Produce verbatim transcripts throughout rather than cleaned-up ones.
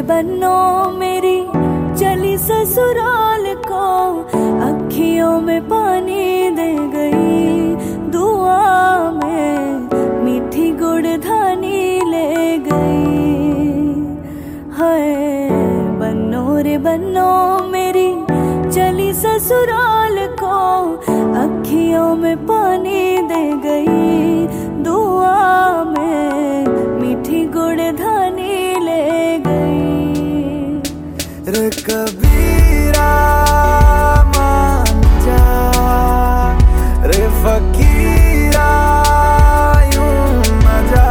रे बन्नो मेरी चली ससुराल को, अखियों में पानी दे गई, दुआ में मीठी गुड़धानी ले गई। हाय बन्नो रे बन्नो मेरी चली ससुराल को, अखियों में पानी दे गई, दुआ में मीठी गुड़धानी ले गई। रे कबीरा मान जा, रे फकीरा यूं न जा,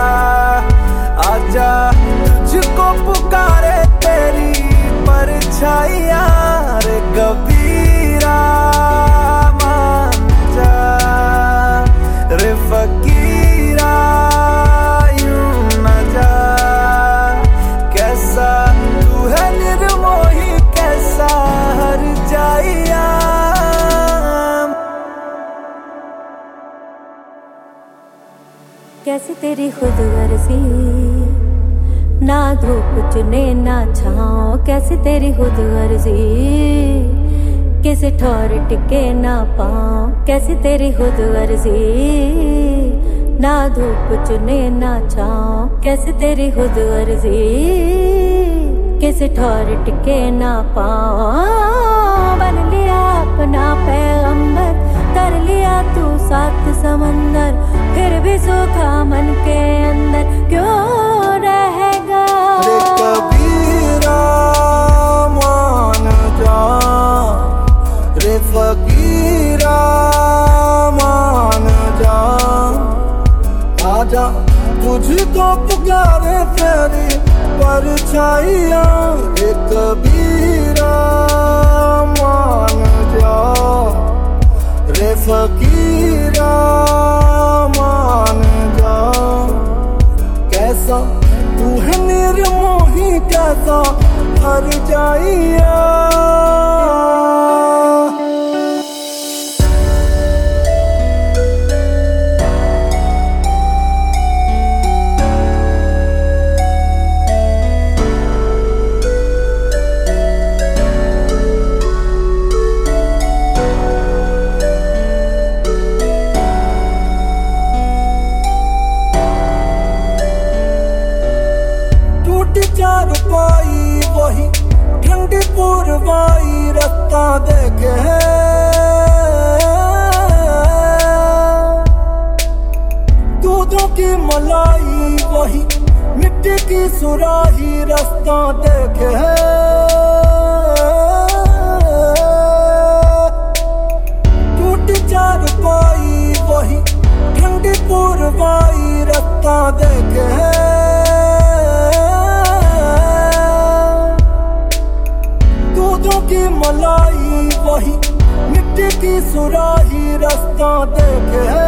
आजा तुझको पुकारे तेरी परछाइयां। रे कबीरा मान जा, रे फकीरा यूं न जा, कैसा तू है निर्मोही, कैसा हर जाइया। कैसी तेरी खुद गर्जी, ना धूप चुने ना छाँव, कैसी तेरी खुद गर्जी, किसी ठौर टिके ना पाँव, कैसी तेरी खुद गर्जी, ना धूप चुने ना छाँव, कैसी तेरी खुद गर्जी, किसी ठौर टिके ना पाँव। बन लिया अपना पैगंबर, कर लिया तू सात समंदर, फिर भी सूखा मन के अंदर क्यों रहेगा। रे कबीरा मान जा, रे फकीरा मान जा, आजा तुझको पुकारे तेरी परछाइयां। रे कबीरा मान जा, रे फकीरा मान जा, कैसा तू है निर्मोही, कैसा हर जाइया। चार पाई वही ठंडी पूरवाई, रास्ता देखे है दूधों की मलाई, वही मिट्टी की सुराही, रास्ता देखे है टूटी चार पाई वही ठंडी पूरवाई, रास्ता देखे है की मलाई, वही मिट्टी की सुराही, रास्ता देखे है।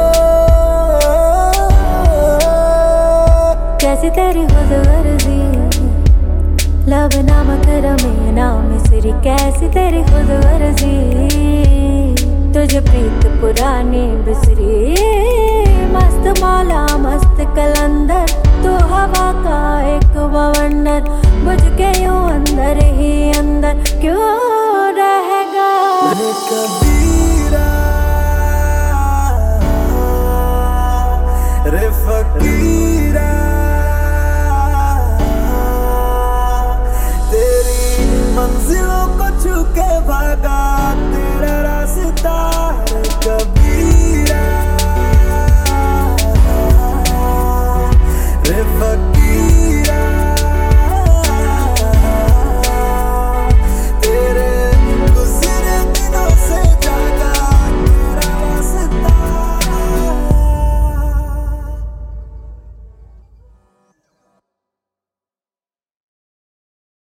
कैसी तेरी खुद गर्जी, लब नामक रमे ना मिसरी, कैसी तेरी खुद गर्जी, तुझे प्रीत पुरानी बिसरी। मस्त मौला मस्त कलंदर, तू हवा का एक बवंडर, बुझ के यूं अंदर ही अंदर क्यों रहेगा। रे कबीरा रे फकीरा, तेरी मंजिलों को छू के भागा तेरा रास्ता। रे कबीरा रे फकीरा।